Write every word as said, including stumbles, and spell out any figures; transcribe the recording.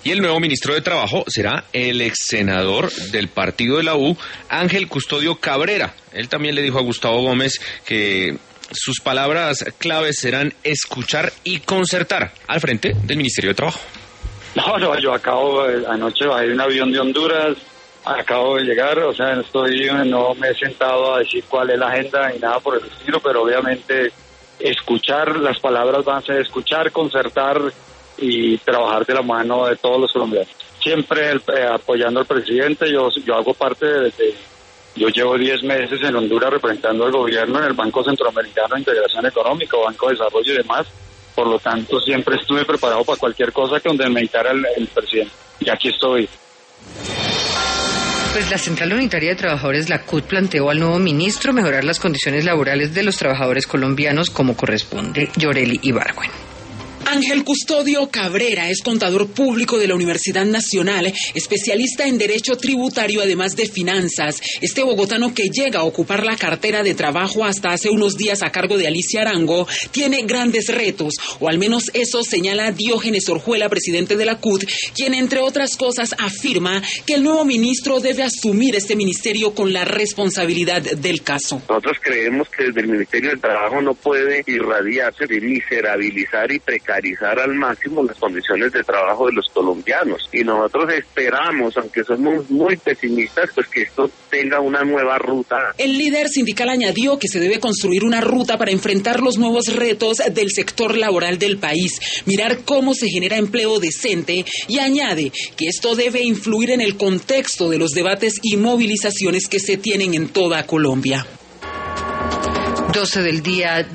Y el nuevo ministro de Trabajo será el ex senador del partido de la U, Ángel Custodio Cabrera. Él también le dijo a Gustavo Gómez que sus palabras claves serán escuchar y concertar al frente del Ministerio de Trabajo. No, no, yo acabo, anoche bajé de un avión de Honduras, acabo de llegar, o sea, estoy, no me he sentado a decir cuál es la agenda ni nada por el estilo, pero obviamente escuchar, las palabras van a ser escuchar, concertar y trabajar de la mano de todos los colombianos. Siempre el, eh, apoyando al presidente, yo yo hago parte de, de, yo llevo diez meses en Honduras representando al gobierno en el Banco Centroamericano de Integración Económica, Banco de Desarrollo y demás, por lo tanto siempre estuve preparado para cualquier cosa que donde me invitara el, el presidente, y aquí estoy. Pues la Central Unitaria de Trabajadores, la C U T, planteó al nuevo ministro mejorar las condiciones laborales de los trabajadores colombianos como corresponde. Yoreli Ibargüen. Ángel Custodio Cabrera es contador público de la Universidad Nacional, especialista en Derecho Tributario, además de Finanzas. Este bogotano, que llega a ocupar la cartera de trabajo hasta hace unos días a cargo de Alicia Arango, tiene grandes retos, o al menos eso señala Diógenes Orjuela, presidente de la C U T, quien, entre otras cosas, afirma que el nuevo ministro debe asumir este ministerio con la responsabilidad del caso. Nosotros creemos que desde el Ministerio del Trabajo no puede irradiarse de miserabilizar y precarizar al máximo las condiciones de trabajo de los colombianos, y nosotros esperamos, aunque somos muy pesimistas, pues que esto tenga una nueva ruta. El líder sindical añadió que se debe construir una ruta para enfrentar los nuevos retos del sector laboral del país, mirar cómo se genera empleo decente, y añade que esto debe influir en el contexto de los debates y movilizaciones que se tienen en toda Colombia. doce del día.